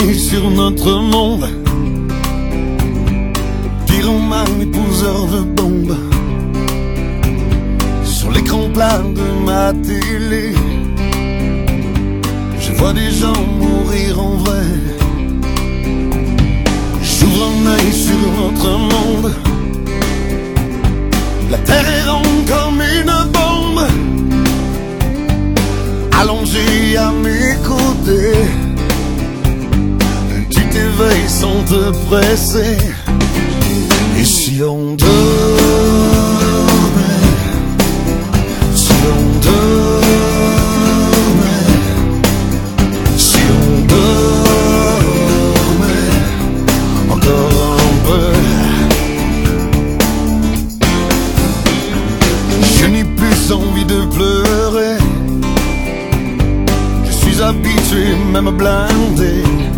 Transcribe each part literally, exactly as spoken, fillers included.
œil sur notre monde. Pyromane, épouseur de bombes. Sur l'écran plat de ma télé, je vois des gens mourir en vrai. J'ouvre un œil sur notre monde. La terre est ronde comme une bombe, allongée à mes côtés. Tu t'éveilles sans te presser. Et si on dormait, si on dormait, si on dormait encore un peu. Je n'ai plus envie de pleurer. Je suis habitué, même blindé.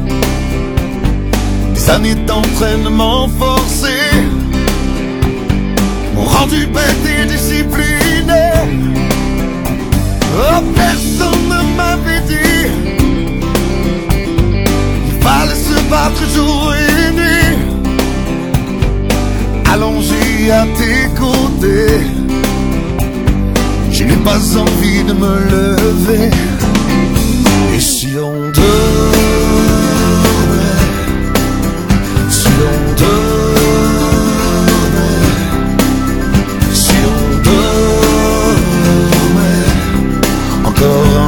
Des années d'entraînement forcé m'ont rendu bête et discipliné. Oh, personne ne m'avait dit il fallait se battre jour et nuit. Allongé à tes côtés, je n'ai pas envie de me lever. Et si on dormait, si on dormait, si on dormait encore un